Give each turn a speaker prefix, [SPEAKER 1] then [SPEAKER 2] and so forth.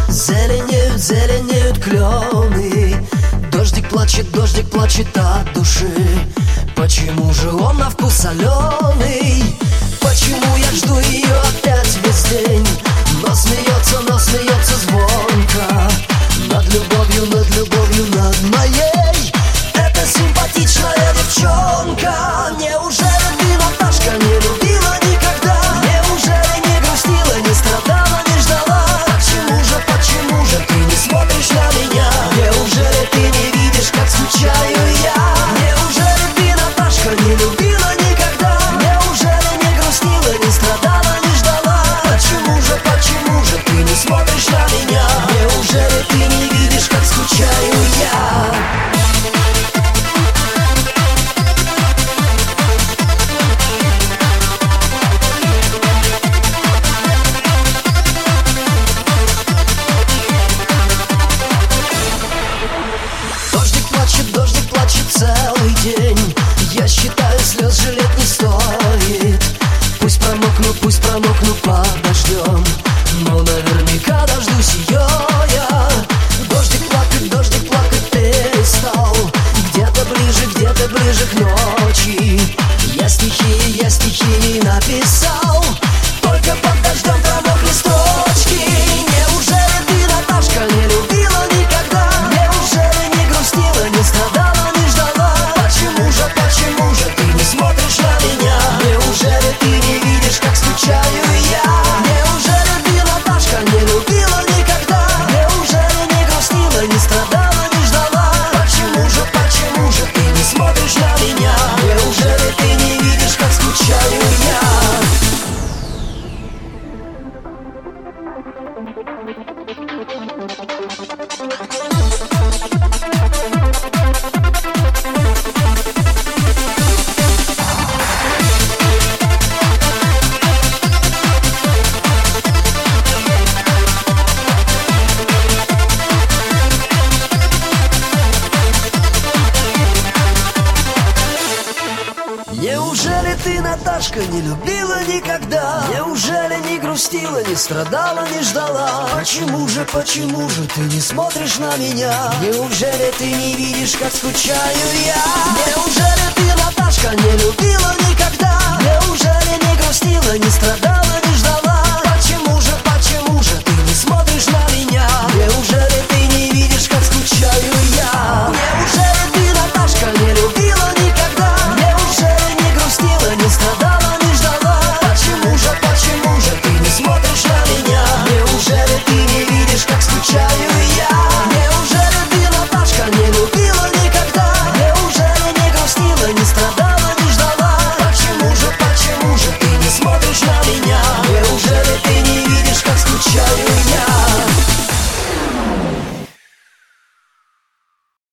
[SPEAKER 1] Зеленеют, зеленеют клены. Дождик плачет от души. Почему же он на вкус соленый? Почему я жду ее опять весь день? Но смеется звонко над любовью, над моей. Это симпатичная девчонка. Неужели ты, Наташка, не любила никогда? Неужели не грустила, не страдала, не ждала? Почему же ты не смотришь на меня? Неужели ты не видишь, как скучаю я? Неужели ты, Наташка, не любила никогда? Неужели не грустила, не страдала, не ждала? Почему же ты не смотришь на меня? Неужели ты не видишь, как скучаю я? Дождик плачет целый день. Я считаю, слез жалеть не стоит. Пусть промокну под дождем, но наверняка дождусь ее я. Дождик плакать перестал. Где-то ближе к ночи. Я стихи написал. Только под дождем промокли строчки. Неужели ты, Наташка, не любила никогда? Неужели не грустила, не страдала, не ждала? Почему же ты не смотришь на меня? Неужели ты не видишь, как скучаю я? Неужели ты, Наташка, не любила никогда? Неужели не грустила, не страдала, не ждала? Почему же ты не смотришь на меня? Неужели ты не видишь, как скучаю я? Неужели ты, Наташка, не любила никогда? Неужели не грустила, не страдала, не ждала? Почему же ты не смотришь на меня? Неужели ты не видишь, как скучаю я? Неужели ты, Наташка, не любила никогда? Неужели не грустила, не страдала, не ждала? Почему же ты не смотришь на меня? Неужели ты не видишь, как скучаю я? Неужели ты, Наташка, не любила никогда? Неужели не грустила, не страдала, не ждала? Почему же ты не смотришь на меня? Неужели ты не видишь, как скучаю я?